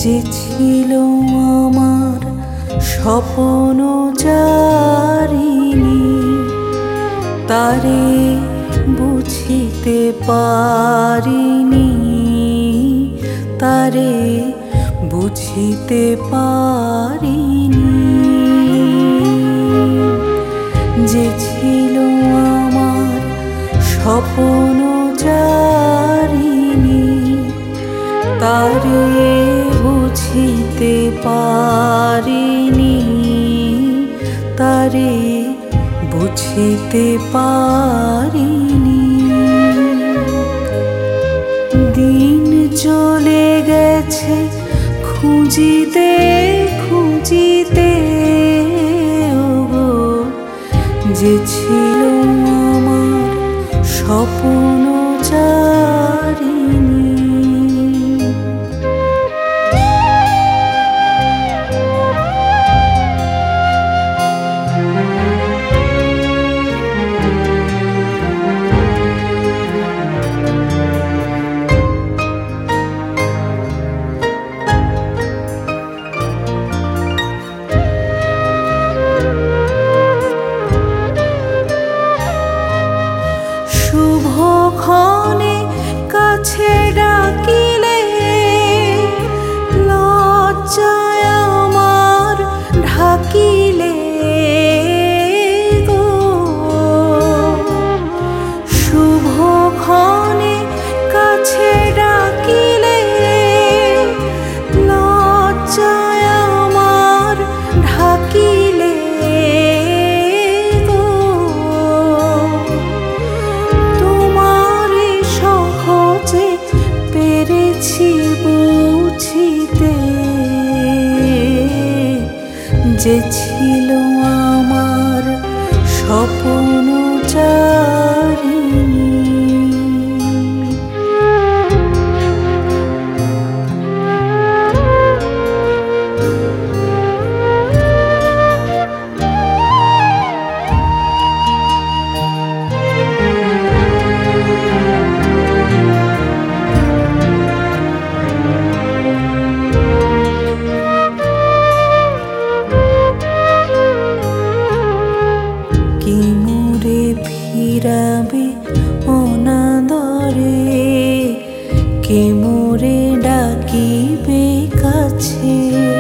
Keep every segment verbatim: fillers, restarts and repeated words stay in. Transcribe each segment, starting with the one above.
যে ছিল আমার স্বপ্ন জারিনি, তারে বুঝিতে পারিনি, তারে বুঝিতে পারিনি। যে ছিল আমার স্বপ্ন জারিনি, তারে বুঝিতে পারিনি, তারে বুঝিতে পারিনি। দিন চলে গেছে খুঁজিতে খুঁজিতে, ওগো যে ছিল আমার স্বপ্ন জারিনি। শুভক্ষণে কাছে ডাকিলে লজ্জায় আমার ঢাকিলে গো। শুভক্ষণে কাছে ডাকিলে লজ্জায় আমার ঢাকিলে বুঝিতে। যে ছিল আমার স্বপ্ন জারিনি। ফিরাবে অনাদরে, কে মোরে ডাকিবে কাছে।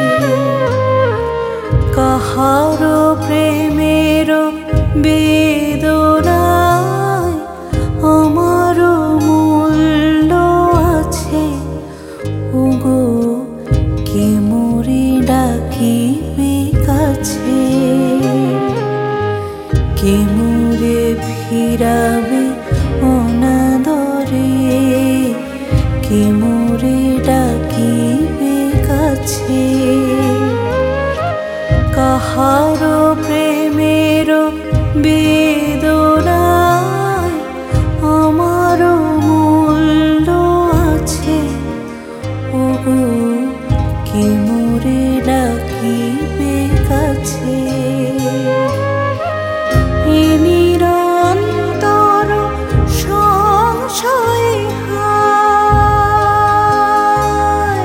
কাহারো প্রেমের বেদনায় আমারও মূল্য আছে, ওগো কে মোরে ডাকিবে কাছে। কে মোরে ফিরাবে অনাদরে, কে মোরে ডাকিবে কাছে। কাহারো প্রেমের বেদনায় আমারও মূল্য আছে, ওগো কে মোরে ডাকিবে কাছে। নিরন্তর সংশয় হায়,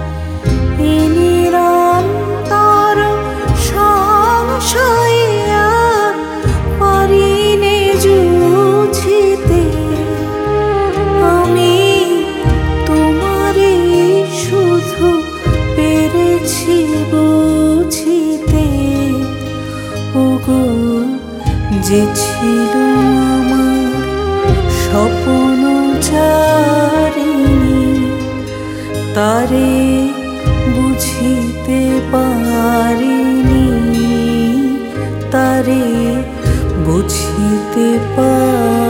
নিরন্তর সংশয় আর পারিনে জুঝিতে। আমি তোমারে শুধু পেরেছি বুঝিতে, ওগো যে ছিল আমার স্বপ্ন জারিনি, তারে বুঝিতে পারিনি, তারে বুঝিতে পারিনি।